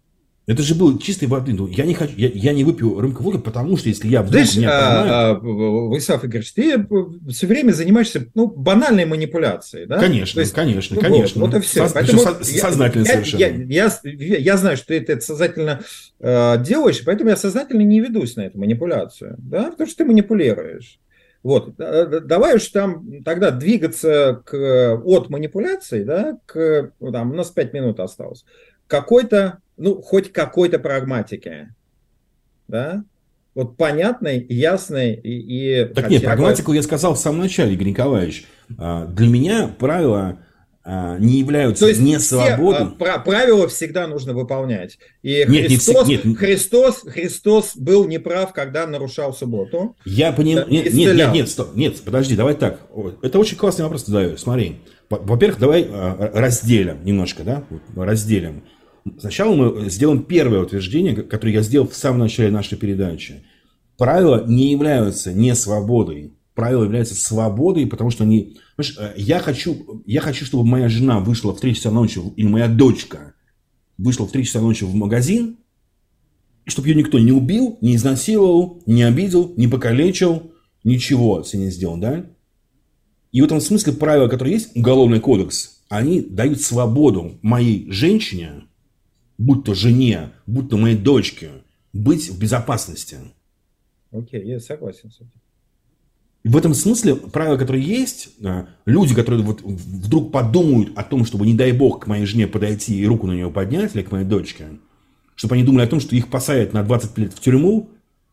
Это же был чистой воды. Ну, я не хочу, я не выпью рюмку водки, потому что если я вдруг Знаешь, меня поймают... Владислав Игоревич, ты все время занимаешься банальной манипуляцией, да? Конечно, есть, конечно, конечно. Вот и все. Поэтому сознательно совершенно. Я знаю, что ты это сознательно делаешь, поэтому я сознательно не ведусь на эту манипуляцию, да? Потому что ты манипулируешь. Вот. Давай уж там тогда двигаться от манипуляций, да, у нас 5 минут осталось, хоть какой-то прагматики, да, вот понятной, ясной и так нет, прагматику я сказал в самом начале, Игорь Николаевич. Для меня правила не являются не свободой. Правила всегда нужно выполнять. И Христос был неправ, когда нарушал субботу. Я понимаю. Нет, подожди, давай так. Это очень классный вопрос ты задаешь. Смотри. Во-первых, давай разделим немножко, да? Разделим. Сначала мы сделаем первое утверждение, которое я сделал в самом начале нашей передачи. Правила не являются не свободой. Правила являются свободой, потому что они... Я хочу, чтобы моя жена вышла в 3 часа ночи, или моя дочка вышла в 3 часа ночи в магазин, и чтобы ее никто не убил, не изнасиловал, не обидел, не покалечил, ничего с ней не сделал, да? И в этом смысле правила, которые есть, Уголовный кодекс, они дают свободу моей женщине, будь то жене, будь то моей дочке, быть в безопасности. Окей, я согласен с этим. В этом смысле правила, которые есть, люди, которые вот вдруг подумают о том, чтобы, не дай бог, к моей жене подойти и руку на нее поднять, или к моей дочке, чтобы они думали о том, что их посадят на 20 лет в тюрьму,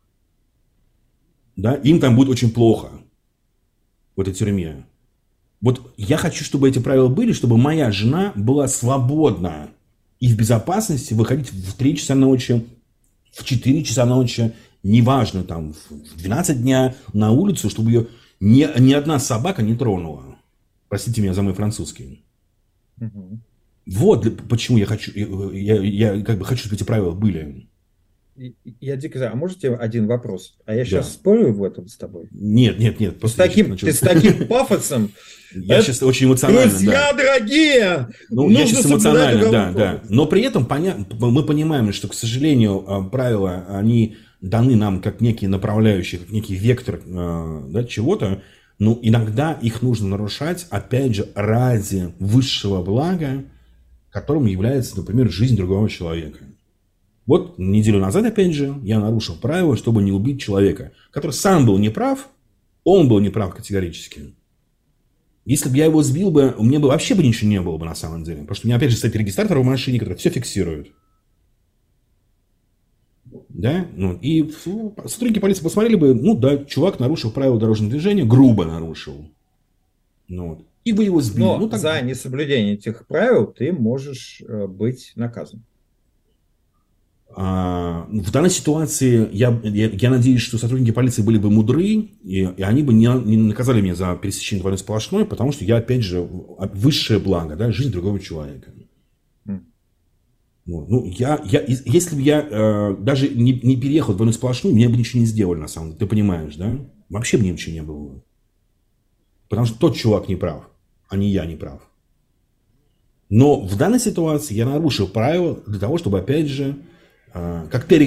да, им там будет очень плохо в этой тюрьме. Вот я хочу, чтобы эти правила были, чтобы моя жена была свободна и в безопасности выходить в 3 часа ночи, в 4 часа ночи, неважно, там, в 12 дня на улицу, чтобы ее ни одна собака не тронула. Простите меня за мой французский. Угу. Вот почему я хочу, я как бы хочу, чтобы эти правила были. Я дико знаю. А можете один вопрос? А я сейчас спорю в этом с тобой? Нет. Ты с таким пафосом. Я сейчас очень эмоционально. Друзья дорогие! Ну, я сейчас эмоционально, да. Но при этом мы понимаем, что, к сожалению, правила, они даны нам как некий направляющий, как некий вектор чего-то. Но иногда их нужно нарушать, опять же, ради высшего блага, которым является, например, жизнь другого человека. Вот неделю назад, опять же, я нарушил правила, чтобы не убить человека, который сам был неправ, он был неправ категорически. Если бы я его сбил бы, у меня бы вообще ничего не было бы на самом деле. Потому что у меня опять же стоит регистратор в машине, который все фиксирует. Да? И сотрудники полиции посмотрели бы, чувак нарушил правила дорожного движения, грубо нарушил. И вы его сбили. Но за несоблюдение этих правил ты можешь быть наказан. В данной ситуации я надеюсь, что сотрудники полиции были бы мудры, и они бы не наказали меня за пересечение двойной сплошной, потому что я, опять же, высшее благо, да, жизнь другого человека. Если бы я даже не переехал в двойную сплошную, мне бы ничего не сделали, на самом деле, ты понимаешь, да? Вообще бы ничего не было. Потому что тот чувак не прав, а не я не прав. Но в данной ситуации я нарушил правила для того, чтобы, опять же, как Терри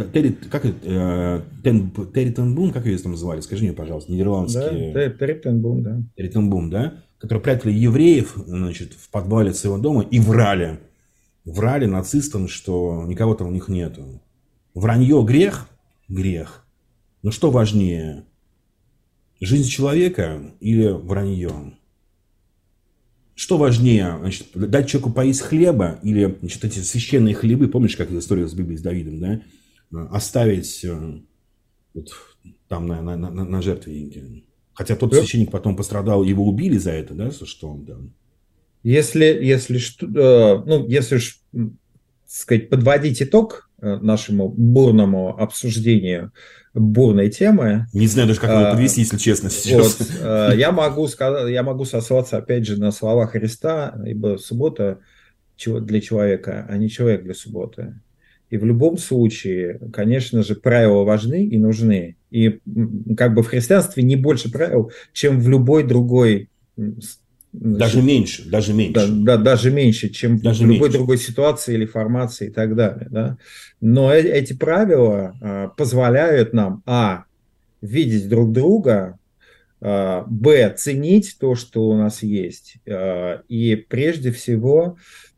Тенбун, как ее там называли, скажи мне, пожалуйста, нидерландские... Да, Терри Тенбун, да. Терри Тенбун, да, которые прятали евреев, значит, в подвале своего дома и врали нацистам, что никого там у них нету. Вранье грех? Грех. Но что важнее, жизнь человека или вранье? Что важнее, значит, дать человеку поесть хлеба или, значит, эти священные хлебы, помнишь, как история с Библией с Давидом, да? Оставить вот, там на жертвеннике. Хотя тот священник потом пострадал, его убили за это, да, что он там. Если сказать, подводить итог нашему бурному обсуждению бурной темы. Не знаю даже, как его подвести, если честно, сейчас. Вот, я могу сослаться, опять же, на слова Христа, ибо суббота для человека, а не человек для субботы. И в любом случае, конечно же, правила важны и нужны. И как бы в христианстве не больше правил, чем в любой другой Даже меньше. Даже меньше, чем в любой другой ситуации или формации и так далее. Да? Но эти правила позволяют нам, видеть друг друга, б, ценить то, что у нас есть, и прежде всего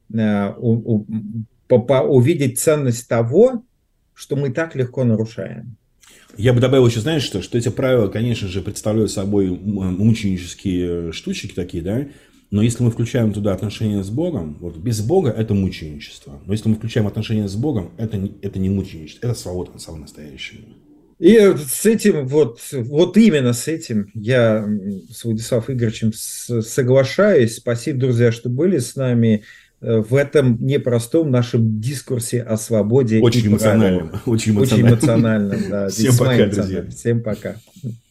увидеть ценность того, что мы так легко нарушаем. Я бы добавил еще, знаешь, что эти правила, конечно же, представляют собой мученические штучки такие, да, но если мы включаем туда отношения с Богом, вот без Бога это мученичество, но если мы включаем отношения с Богом, это не мученичество, это свобода самая настоящая. И с этим, вот именно с этим я с Владиславом Игоревичем соглашаюсь. Спасибо, друзья, что были с нами в этом непростом нашем дискурсе о свободе. Очень эмоциональном. Очень эмоциональном, да. Всем пока, друзья. Всем пока.